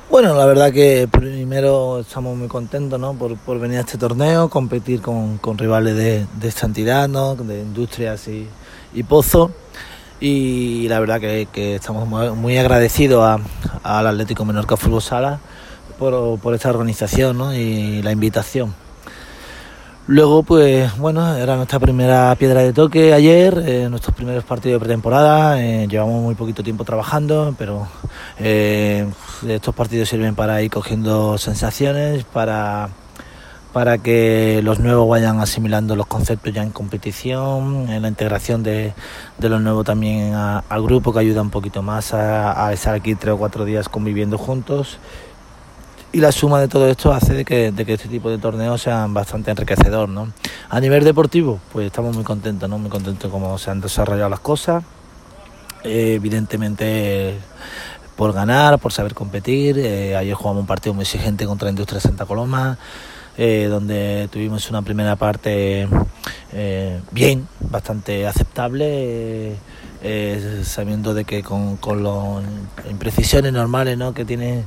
Bueno, la verdad que primero estamos muy contentos, ¿no? por venir a este torneo, competir con rivales de esta entidad, ¿no? De Industrias y Pozo. Y la verdad que estamos muy agradecidos al Atlético Menorca Fútbol Sala por esta organización, ¿no? Y la invitación. Luego, pues bueno, era nuestra primera piedra de toque ayer, nuestros primeros partidos de pretemporada. Llevamos muy poquito tiempo trabajando, pero estos partidos sirven para ir cogiendo sensaciones, para que los nuevos vayan asimilando los conceptos ya en competición, en la integración de los nuevos también al grupo, que ayuda un poquito más a estar aquí 3 o 4 días conviviendo juntos. Y la suma de todo esto hace de que este tipo de torneos sean bastante enriquecedor, ¿no? A nivel deportivo, pues estamos muy contentos, ¿no? Muy contentos cómo se han desarrollado las cosas. Evidentemente por ganar, por saber competir. Ayer jugamos un partido muy exigente contra Industria Santa Coloma, donde tuvimos una primera parte bien, bastante aceptable, sabiendo de que con las imprecisiones normales, ¿no? que tiene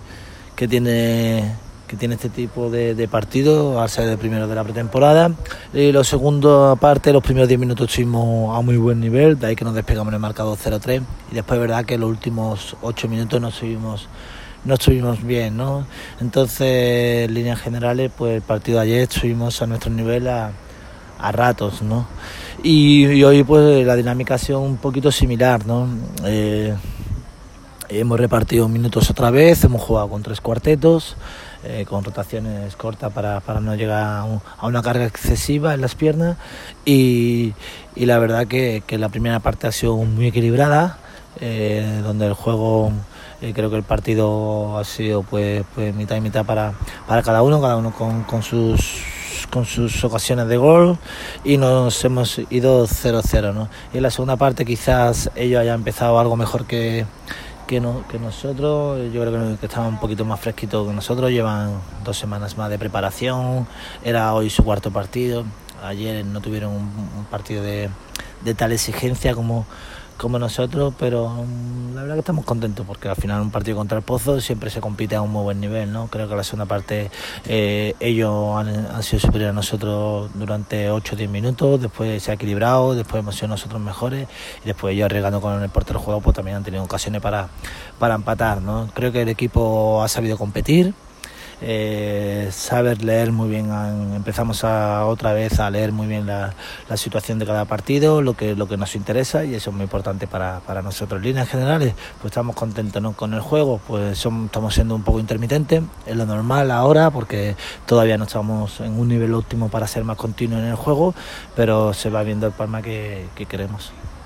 este tipo de partido al ser el primero de la pretemporada. Y la segunda parte, los primeros 10 minutos estuvimos a muy buen nivel, de ahí que nos despegamos en el marcador 0-3, y después es verdad que los últimos 8 minutos no estuvimos bien, ¿no? Entonces, en líneas generales, pues el partido de ayer estuvimos a nuestro nivel a ratos, ¿no? Y hoy pues la dinámica ha sido un poquito similar, ¿no? Hemos repartido minutos otra vez, hemos jugado con 3 cuartetos, con rotaciones cortas para no llegar a una carga excesiva en las piernas, y la verdad que la primera parte ha sido muy equilibrada, donde el juego, creo que el partido ha sido pues mitad y mitad para cada uno con sus ocasiones de gol, y nos hemos ido 0-0, ¿no? Y en la segunda parte quizás ellos hayan empezado algo mejor que nosotros. Yo creo que estaban un poquito más fresquitos que nosotros, llevan 2 semanas más de preparación, era hoy su 4º partido, ayer no tuvieron un partido de tal exigencia como nosotros, pero la verdad que estamos contentos, porque al final un partido contra el Pozo siempre se compite a un muy buen nivel, ¿no? Creo que la segunda parte ellos han sido superiores a nosotros durante 8 o 10 minutos, después se ha equilibrado, después hemos sido nosotros mejores, y después ellos arriesgando con el portero juego, pues también han tenido ocasiones para empatar, ¿no? Creo que el equipo ha sabido competir, saber leer muy bien. Empezamos otra vez a leer muy bien la situación de cada partido, lo que nos interesa, y eso es muy importante para nosotros. En líneas generales, pues estamos contentos, ¿no? Con el juego, pues estamos siendo un poco intermitentes, es lo normal ahora, porque todavía no estamos en un nivel óptimo para ser más continuos en el juego, pero se va viendo el palma que queremos.